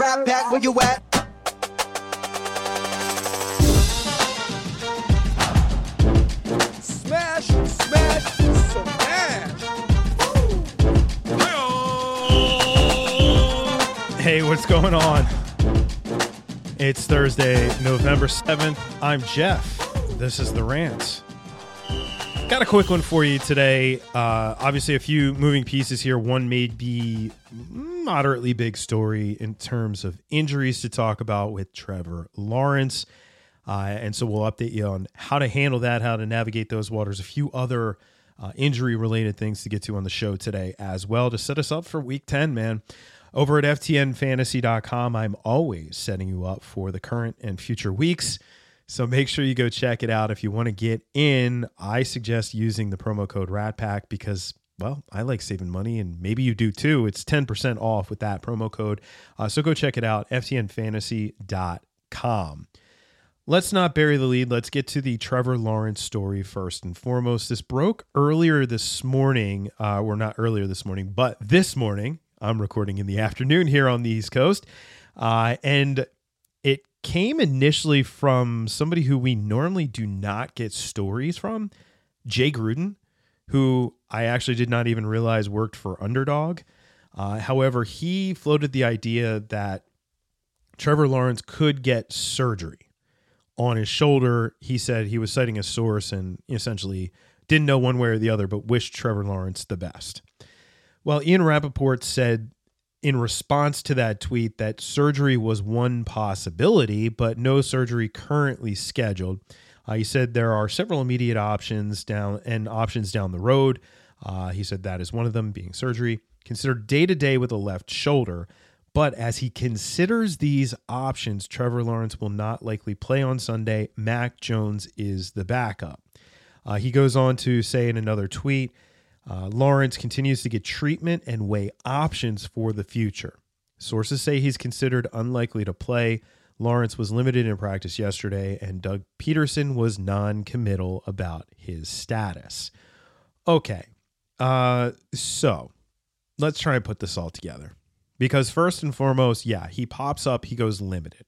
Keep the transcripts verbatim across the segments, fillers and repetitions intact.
Rat Pack, where you at? Smash, smash, smash. Hey, what's going on? It's Thursday, November seventh. I'm Jeff. This is The Rant. Got a quick one for you today. Uh, obviously, a few moving pieces here. One may be moderately big story in terms of injuries to talk about with Trevor Lawrence. Uh, and so we'll update you on how to handle that, how to navigate those waters. A few other uh, injury-related things to get to on the show today as well to set us up for Week ten, man. Over at F T N fantasy dot com, I'm always setting you up for the current and future weeks. So make sure you go check it out. If you want to get in, I suggest using the promo code RATPACK because, well, I like saving money and maybe you do too. It's ten percent off with that promo code. Uh, so go check it out, F T N fantasy dot com. Let's not bury the lead. Let's get to the Trevor Lawrence story first and foremost. This broke earlier this morning, uh, or not earlier this morning, but this morning. I'm recording in the afternoon here on the East Coast. Uh, and it came initially from somebody who we normally do not get stories from, Jay Gruden, who I actually did not even realize worked for Underdog. Uh, however, he floated the idea that Trevor Lawrence could get surgery on his shoulder. He said he was citing a source and essentially didn't know one way or the other, but wished Trevor Lawrence the best. Well, Ian Rappaport said in response to that tweet that surgery was one possibility, but no surgery currently scheduled. Uh, he said there are several immediate options down and options down the road. Uh, he said that is one of them, being surgery. Considered day-to-day with a left shoulder. But as he considers these options, Trevor Lawrence will not likely play on Sunday. Mac Jones is the backup. Uh, he goes on to say in another tweet, Uh, Lawrence continues to get treatment and weigh options for the future. Sources say he's considered unlikely to play. Lawrence was limited in practice yesterday, and Doug Peterson was non-committal about his status. Okay, uh, so let's try and put this all together. Because first and foremost, yeah, he pops up, he goes limited.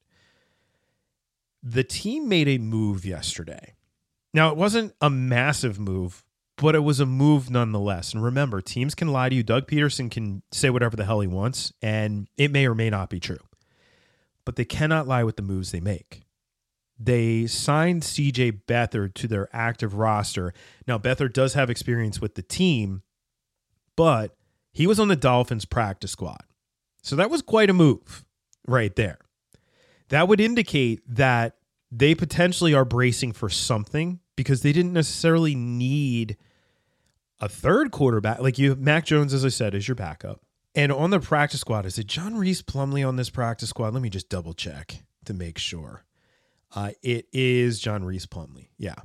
The team made a move yesterday. Now, it wasn't a massive move, but it was a move nonetheless. And remember, teams can lie to you. Doug Peterson can say whatever the hell he wants, and it may or may not be true. But they cannot lie with the moves they make. They signed C J Beathard to their active roster. Now, Beathard does have experience with the team, but he was on the Dolphins practice squad. So that was quite a move right there. That would indicate that they potentially are bracing for something, because they didn't necessarily need a third quarterback. Like you, Mac Jones, as I said, is your backup. And on the practice squad, is it John Reese Plumlee on this practice squad? Let me just double check to make sure. Uh, it is John Reese Plumlee. Yeah.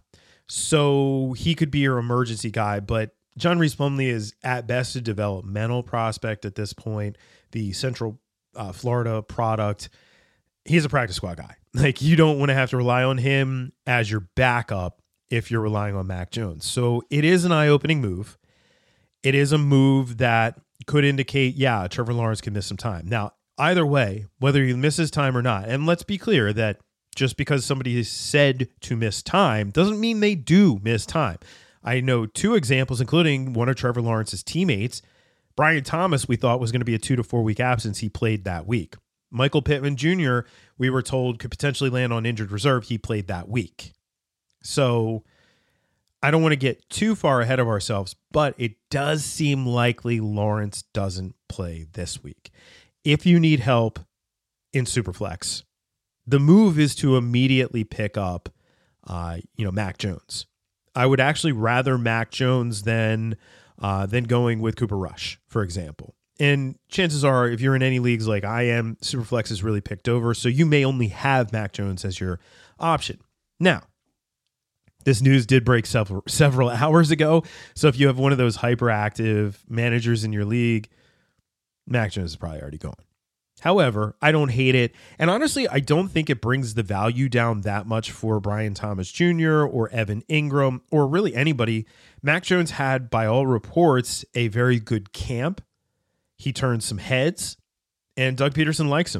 So he could be your emergency guy, but John Reese Plumlee is at best a developmental prospect at this point. The Central uh, Florida product. He's a practice squad guy. Like you don't want to have to rely on him as your backup if you're relying on Mac Jones. So it is an eye-opening move. It is a move that could indicate, yeah, Trevor Lawrence can miss some time. Now, either way, whether he misses time or not, and let's be clear that just because somebody is said to miss time doesn't mean they do miss time. I know two examples, including one of Trevor Lawrence's teammates. Brian Thomas, we thought was going to be a two to four week absence. He played that week. Michael Pittman Junior, we were told could potentially land on injured reserve. He played that week. So I don't want to get too far ahead of ourselves, but it does seem likely Lawrence doesn't play this week. If you need help in Superflex, the move is to immediately pick up, uh, you know, Mac Jones. I would actually rather Mac Jones than uh, than going with Cooper Rush, for example. And chances are, if you're in any leagues like I am, Superflex is really picked over, so you may only have Mac Jones as your option. Now, this news did break several several hours ago, so if you have one of those hyperactive managers in your league, Mac Jones is probably already gone. However, I don't hate it, and honestly, I don't think it brings the value down that much for Brian Thomas Junior or Evan Ingram or really anybody. Mac Jones had, by all reports, a very good camp. He turned some heads, and Doug Peterson likes him.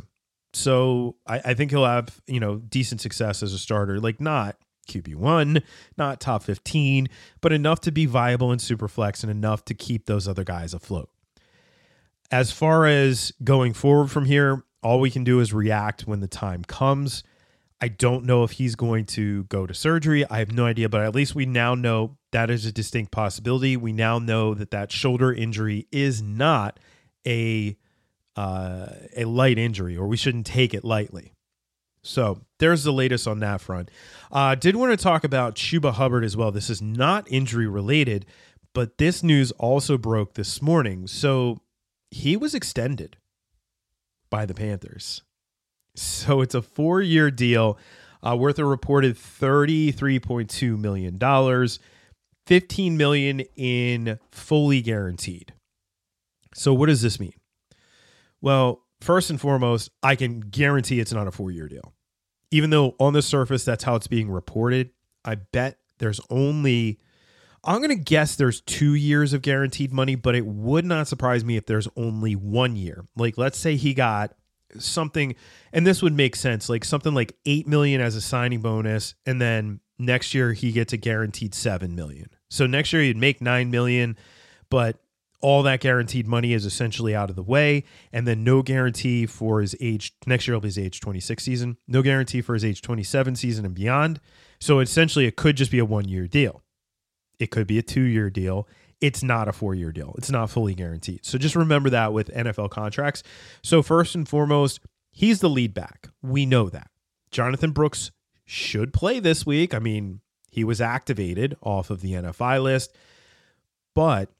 So I, I think he'll have, you know, decent success as a starter, like not Q B one, not top fifteen, but enough to be viable in Superflex and enough to keep those other guys afloat. As far as going forward from here, all we can do is react when the time comes. I don't know if he's going to go to surgery. I have no idea, but at least we now know that is a distinct possibility. We now know that that shoulder injury is not a uh, a light injury, or we shouldn't take it lightly. So there's the latest on that front. Uh, did want to talk about Chuba Hubbard as well. This is not injury related, but this news also broke this morning. So he was extended by the Panthers. So it's a four-year deal uh, worth a reported thirty-three point two million dollars, fifteen million dollars in fully guaranteed. So what does this mean? Well, first and foremost, I can guarantee it's not a four-year deal. Even though on the surface, that's how it's being reported, I bet there's only, I'm going to guess there's two years of guaranteed money, but it would not surprise me if there's only one year. Like, let's say he got something, and this would make sense, like something like eight million dollars as a signing bonus, and then next year he gets a guaranteed seven million dollars. So next year he'd make nine million dollars, but all that guaranteed money is essentially out of the way, and then no guarantee for his age. Next year will be his age twenty-six season. No guarantee for his age twenty-seven season and beyond. So essentially it could just be a one-year deal. It could be a two-year deal. It's not a four-year deal. It's not fully guaranteed. So just remember that with N F L contracts. So first and foremost, he's the lead back. We know that. Jonathan Brooks should play this week. I mean, he was activated off of the N F I list, but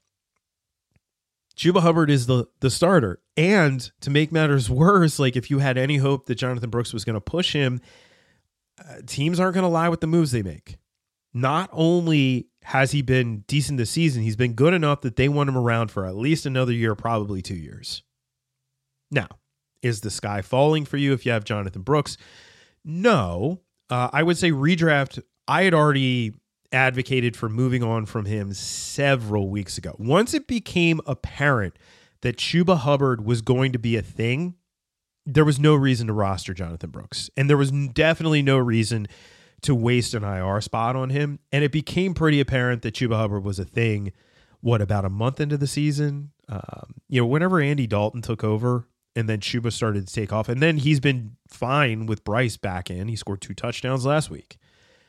Chuba Hubbard is the, the starter. And to make matters worse, like if you had any hope that Jonathan Brooks was going to push him, uh, teams aren't going to lie with the moves they make. Not only has he been decent this season, he's been good enough that they want him around for at least another year, probably two years. Now, is the sky falling for you if you have Jonathan Brooks? No. Uh, I would say redraft, I had already advocated for moving on from him several weeks ago. Once it became apparent that Chuba Hubbard was going to be a thing, there was no reason to roster Jonathan Brooks. And there was definitely no reason to waste an I R spot on him. And it became pretty apparent that Chuba Hubbard was a thing, what, about a month into the season? Um, you know, whenever Andy Dalton took over and then Chuba started to take off. And then he's been fine with Bryce back in. He scored two touchdowns last week.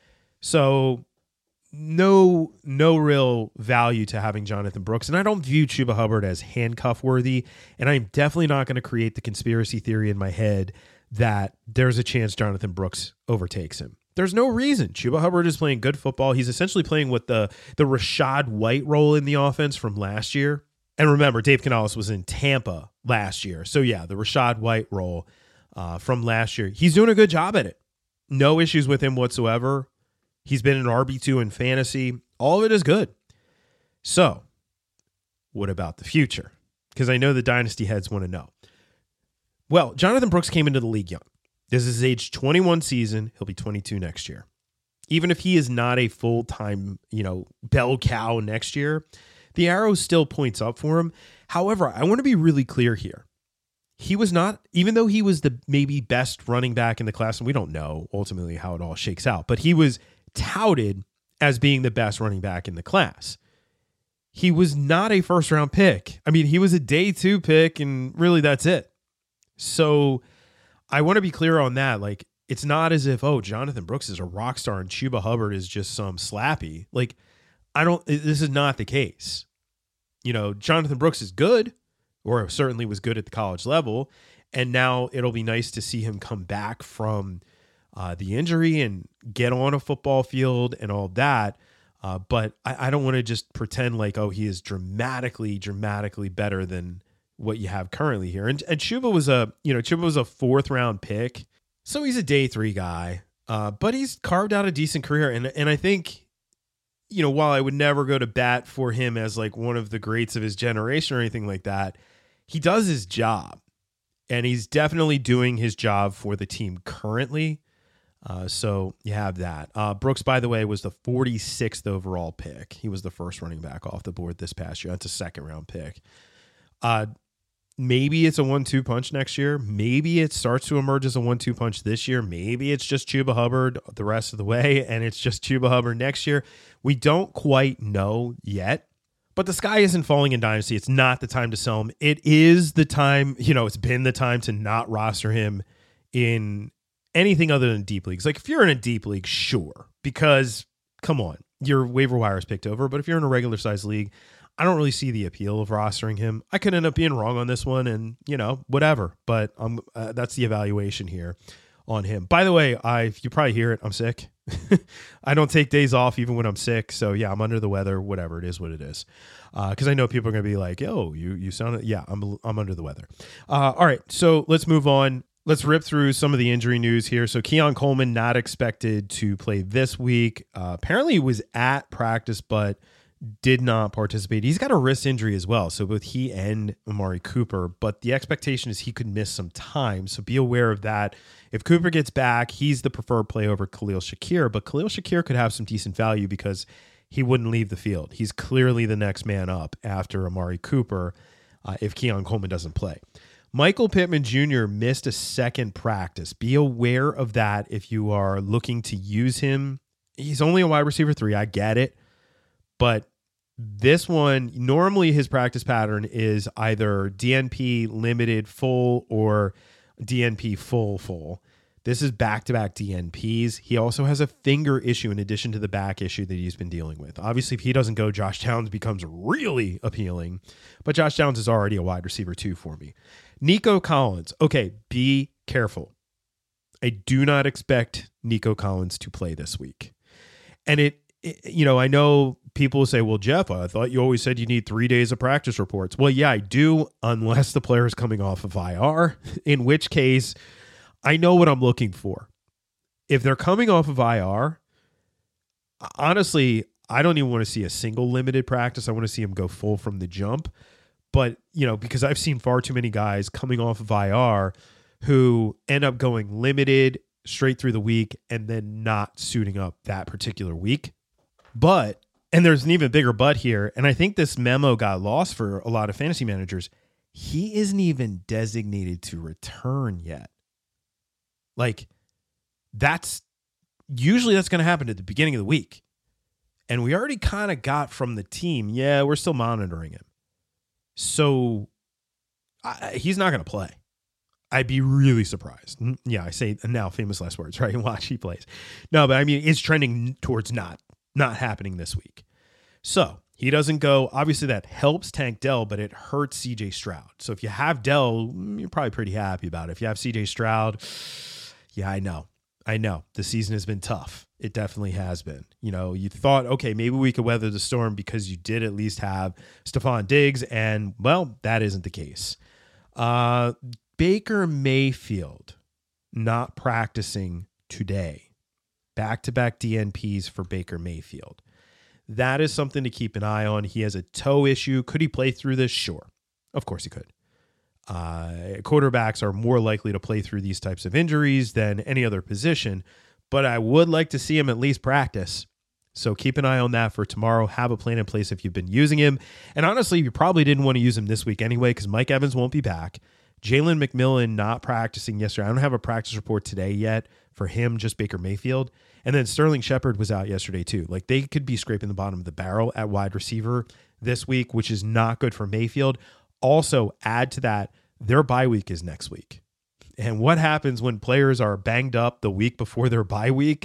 So no, no real value to having Jonathan Brooks. And I don't view Chuba Hubbard as handcuff worthy. And I'm definitely not going to create the conspiracy theory in my head that there's a chance Jonathan Brooks overtakes him. There's no reason. Chuba Hubbard is playing good football. He's essentially playing with the, the Rachaad White role in the offense from last year. And remember, Dave Canales was in Tampa last year. So yeah, the Rachaad White role uh, from last year. He's doing a good job at it. No issues with him whatsoever. He's been an R B two in fantasy. All of it is good. So what about the future? Because I know the Dynasty heads want to know. Well, Jonathan Brooks came into the league young. This is his age twenty-one season. He'll be twenty-two next year. Even if he is not a full-time, you know, bell cow next year, the arrow still points up for him. However, I want to be really clear here. He was not, even though he was the maybe best running back in the class, and we don't know ultimately how it all shakes out, but he was touted as being the best running back in the class. He was not a first-round pick. I mean, he was a day two pick, and really that's it. So I want to be clear on that. Like, it's not as if, oh, Jonathan Brooks is a rock star and Chuba Hubbard is just some slappy. Like, I don't, this is not the case. You know, Jonathan Brooks is good, or certainly was good at the college level. And now it'll be nice to see him come back from uh, the injury and get on a football field and all that. Uh, but I, I don't want to just pretend like, oh, he is dramatically, dramatically better than what you have currently here. And, and Chuba was a, you know, Chuba was a fourth round pick. So he's a day three guy, uh, but he's carved out a decent career. And, and I think, you know, while I would never go to bat for him as like one of the greats of his generation or anything like that, he does his job, and he's definitely doing his job for the team currently. Uh, so you have that. Uh, Brooks, by the way, was the forty-sixth overall pick. He was the first running back off the board this past year. That's a second round pick. Uh, maybe it's a one two punch next year. Maybe it starts to emerge as a one two punch this year. Maybe it's just Chuba Hubbard the rest of the way, and it's just Chuba Hubbard next year. We don't quite know yet. But the sky isn't falling in Dynasty. It's not the time to sell him. It is the time, you know, it's been the time to not roster him in anything other than deep leagues. Like if you're in a deep league, sure, because come on, your waiver wire is picked over. But if you're in a regular size league, I don't really see the appeal of rostering him. I could end up being wrong on this one and, you know, whatever. But um, uh, that's the evaluation here on him. By the way, I you probably hear it. I'm sick. I don't take days off even when I'm sick. So yeah, I'm under the weather, whatever. It is what it is. Uh, cause I know people are going to be like, oh, you, you sound, yeah, I'm, I'm under the weather. Uh, all right. So let's move on. Let's rip through some of the injury news here. So Keon Coleman not expected to play this week. Uh, apparently he was at practice, but did not participate. He's got a wrist injury as well. So both he and Amari Cooper, but the expectation is he could miss some time. So be aware of that. If Cooper gets back, he's the preferred play over Khalil Shakir, but Khalil Shakir could have some decent value because he wouldn't leave the field. He's clearly the next man up after Amari Cooper uh, if Keon Coleman doesn't play. Michael Pittman Junior missed a second practice. Be aware of that if you are looking to use him. He's only a wide receiver three. I get it. But this one, normally his practice pattern is either D N P limited full or D N P full full. This is back-to-back D N Ps. He also has a finger issue in addition to the back issue that he's been dealing with. Obviously, if he doesn't go, Josh Downs becomes really appealing. But Josh Downs is already a wide receiver two for me. Nico Collins. Okay, be careful. I do not expect Nico Collins to play this week. And it, it you know, I know people will say, well, Jeff, I thought you always said you need three days of practice reports. Well, yeah, I do, unless the player is coming off of I R, in which case I know what I'm looking for. If they're coming off of I R, honestly, I don't even want to see a single limited practice. I want to see him go full from the jump. But, you know, because I've seen far too many guys coming off of I R who end up going limited straight through the week and then not suiting up that particular week. But, and there's an even bigger but here, and I think this memo got lost for a lot of fantasy managers. He isn't even designated to return yet. Like, that's usually that's going to happen at the beginning of the week. And we already kind of got from the team, yeah, we're still monitoring him. So I, he's not going to play. I'd be really surprised. Yeah, I say now famous last words, right? Watch he plays. No, but I mean, it's trending towards not, not happening this week. So he doesn't go. Obviously, that helps Tank Dell, but it hurts C J Stroud. So if you have Dell, you're probably pretty happy about it. If you have C J Stroud, yeah, I know. I know. The season has been tough. It definitely has been. You know, you thought, okay, maybe we could weather the storm because you did at least have Stephon Diggs, and, well, that isn't the case. Uh, Baker Mayfield not practicing today. Back-to-back D N Ps for Baker Mayfield. That is something to keep an eye on. He has a toe issue. Could he play through this? Sure. Of course he could. Uh, quarterbacks are more likely to play through these types of injuries than any other position, but I would like to see him at least practice. So keep an eye on that for tomorrow. Have a plan in place if you've been using him. And honestly, you probably didn't want to use him this week anyway because Mike Evans won't be back. Jalen McMillan not practicing yesterday. I don't have a practice report today yet for him, just Baker Mayfield. And then Sterling Shepard was out yesterday too. Like they could be scraping the bottom of the barrel at wide receiver this week, which is not good for Mayfield. Also, add to that, their bye week is next week. And what happens when players are banged up the week before their bye week?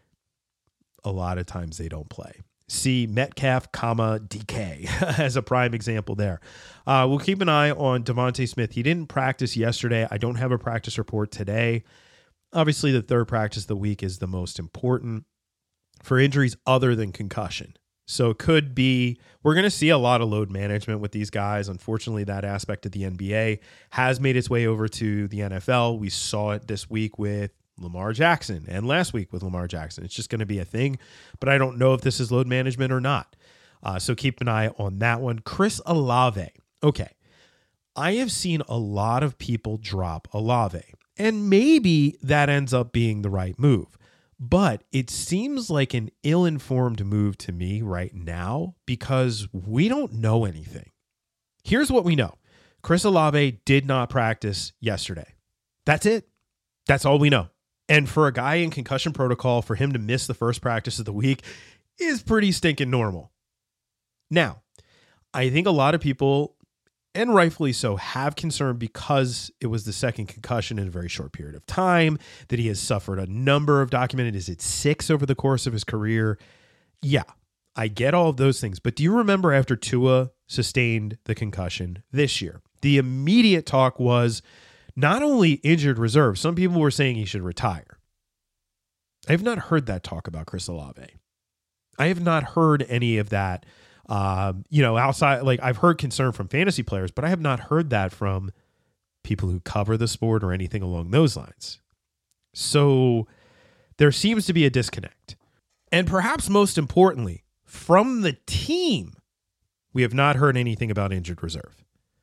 A lot of times they don't play. See Metcalf, comma, D K as a prime example there. Uh, we'll keep an eye on Devontae Smith. He didn't practice yesterday. I don't have a practice report today. Obviously, the third practice of the week is the most important for injuries other than concussion. So it could be, we're going to see a lot of load management with these guys. Unfortunately, that aspect of the N B A has made its way over to the N F L. We saw it this week with Lamar Jackson and last week with Lamar Jackson. It's just going to be a thing, but I don't know if this is load management or not. Uh, so keep an eye on that one. Chris Olave. Okay. I have seen a lot of people drop Olave, and maybe that ends up being the right move. But it seems like an ill-informed move to me right now because we don't know anything. Here's what we know. Chris Olave did not practice yesterday. That's it. That's all we know. And for a guy in concussion protocol, for him to miss the first practice of the week is pretty stinking normal. Now, I think a lot of people, and rightfully so, have concern because it was the second concussion in a very short period of time, that he has suffered a number of documented, is it six over the course of his career? Yeah, I get all of those things. But do you remember after Tua sustained the concussion this year, the immediate talk was not only injured reserve, some people were saying he should retire. I have not heard that talk about Chris Olave. I have not heard any of that. Um, you know, outside, like I've heard concern from fantasy players, but I have not heard that from people who cover the sport or anything along those lines. So there seems to be a disconnect. And perhaps most importantly, from the team, we have not heard anything about injured reserve.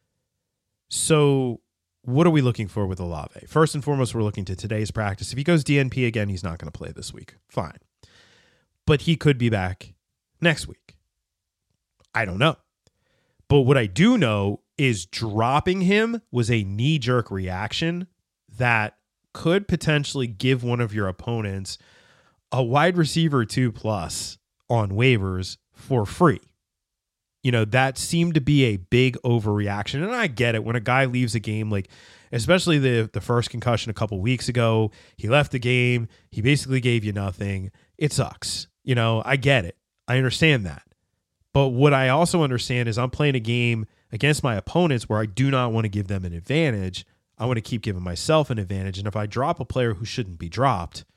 So what are we looking for with Olave? First and foremost, we're looking to today's practice. If he goes D N P again, he's not going to play this week. Fine. But he could be back next week. I don't know. But what I do know is dropping him was a knee-jerk reaction that could potentially give one of your opponents a wide receiver two plus on waivers for free. You know, that seemed to be a big overreaction. And I get it. When a guy leaves a game, like especially the, the first concussion a couple weeks ago, he left the game. He basically gave you nothing. It sucks. You know, I get it. I understand that. But what I also understand is I'm playing a game against my opponents where I do not want to give them an advantage. I want to keep giving myself an advantage. And if I drop a player who shouldn't be dropped,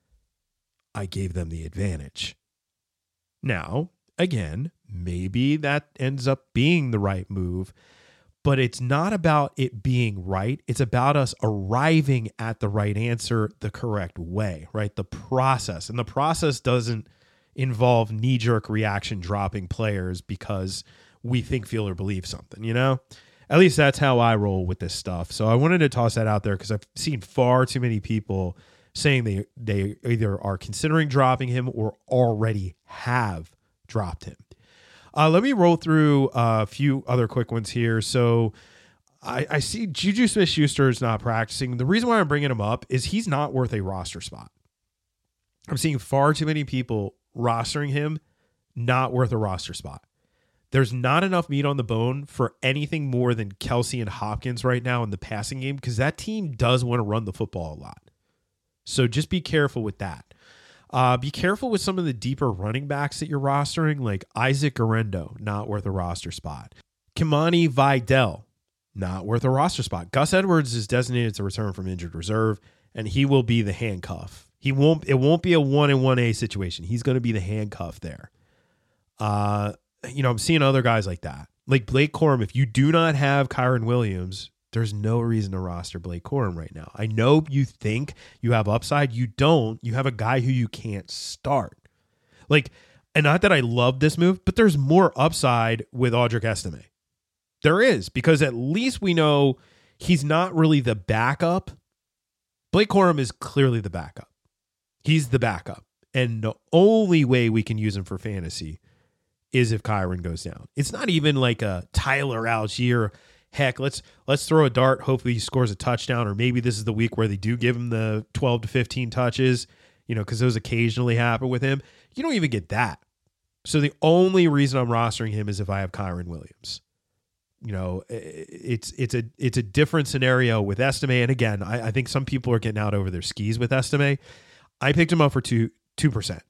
I gave them the advantage. Now, again, maybe that ends up being the right move, but it's not about it being right. It's about us arriving at the right answer the correct way, right? The process. And the process doesn't involve knee-jerk reaction dropping players because we think, feel, or believe something, you know? At least that's how I roll with this stuff. So I wanted to toss that out there because I've seen far too many people saying they, they either are considering dropping him or already have dropped him. Uh, let me roll through a few other quick ones here. So I, I see Juju Smith-Schuster is not practicing. The reason why I'm bringing him up is he's not worth a roster spot. I'm seeing far too many people rostering him, not worth a roster spot. There's not enough meat on the bone for anything more than Kelsey and Hopkins right now in the passing game because that team does want to run the football a lot. So just be careful with that. Uh, be careful with some of the deeper running backs that you're rostering, like Isaac Garendo, not worth a roster spot. Kimani Vidal, not worth a roster spot. Gus Edwards is designated to return from injured reserve, and he will be the handcuff. He won't. It won't be a one and one A situation. He's going to be the handcuff there. Uh, you know, I'm seeing other guys like that, like Blake Corum. If you do not have Kyron Williams, there's no reason to roster Blake Corum right now. I know you think you have upside. You don't. You have a guy who you can't start. Like, and not that I love this move, but there's more upside with Audric Estime. There is, because at least we know he's not really the backup. Blake Corum is clearly the backup. He's the backup. And the only way we can use him for fantasy is if Kyron goes down. It's not even like a Tyler Algier. Heck, let's let's throw a dart. Hopefully he scores a touchdown, or maybe this is the week where they do give him the twelve to fifteen touches, you know, because those occasionally happen with him. You don't even get that. So the only reason I'm rostering him is if I have Kyron Williams. You know, it's it's a it's a different scenario with Estime. And again, I, I think some people are getting out over their skis with Estime. I picked him up for two two percent.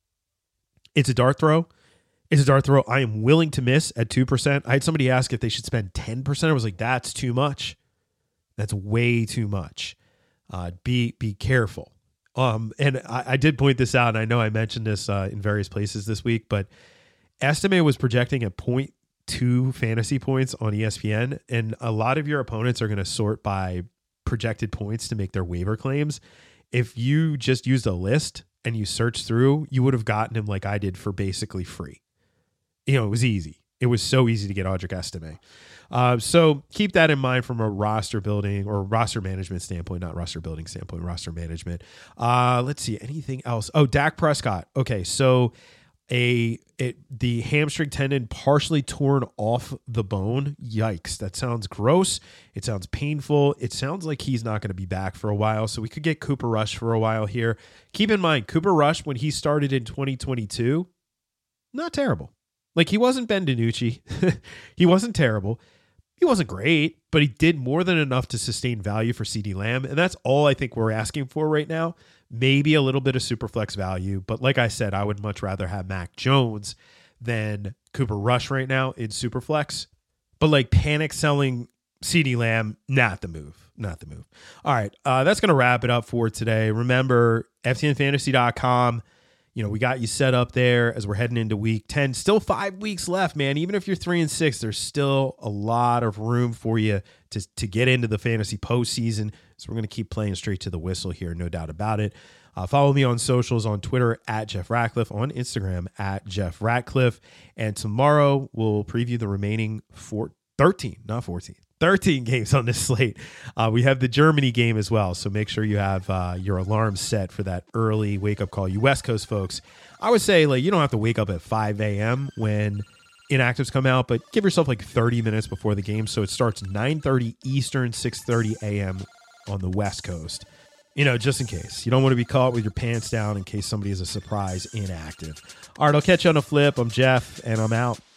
It's a dart throw. It's a dart throw I am willing to miss at two percent. I had somebody ask if they should spend ten percent. I was like, that's too much. That's way too much. Uh, be be careful. Um, and I, I did point this out, and I know I mentioned this uh, in various places this week, but Estime was projecting a point two fantasy points on E S P N, and a lot of your opponents are going to sort by projected points to make their waiver claims. If you just used a list and you search through, you would have gotten him like I did for basically free. You know, it was easy. It was so easy to get Audric Estime. Uh, so keep that in mind from a roster building or roster management standpoint, not roster building standpoint, roster management. Uh, let's see, anything else? Oh, Dak Prescott. Okay, so a it, the hamstring tendon partially torn off the bone. Yikes. That sounds gross. It sounds painful. It sounds like he's not going to be back for a while. So we could get Cooper Rush for a while here. Keep in mind, Cooper Rush, when he started in twenty twenty-two, not terrible. Like, he wasn't Ben DiNucci. He wasn't terrible. He wasn't great, but he did more than enough to sustain value for CeeDee Lamb. And that's all I think we're asking for right now. Maybe a little bit of super flex value. But like I said, I would much rather have Mac Jones than Cooper Rush right now in super flex. But like panic selling CeeDee Lamb, not the move. Not the move. All right. Uh, that's going to wrap it up for today. Remember, F T N fantasy dot com. You know, we got you set up there as we're heading into week ten. Still five weeks left, man. Even if you're three and six, there's still a lot of room for you to, to get into the fantasy postseason. So we're going to keep playing straight to the whistle here, no doubt about it. Uh, follow me on socials, on Twitter at Jeff Ratcliffe, on Instagram at Jeff Ratcliffe. And tomorrow we'll preview the remaining four, thirteen, not fourteen. thirteen games on this slate. Uh, we have the Germany game as well, so make sure you have uh, your alarm set for that early wake-up call. You West Coast folks, I would say like you don't have to wake up at five a.m. when inactives come out, but give yourself like thirty minutes before the game, so it starts nine thirty Eastern, six thirty a.m. on the West Coast. You know, just in case. You don't want to be caught with your pants down in case somebody is a surprise inactive. All right, I'll catch you on a flip. I'm Jeff, and I'm out.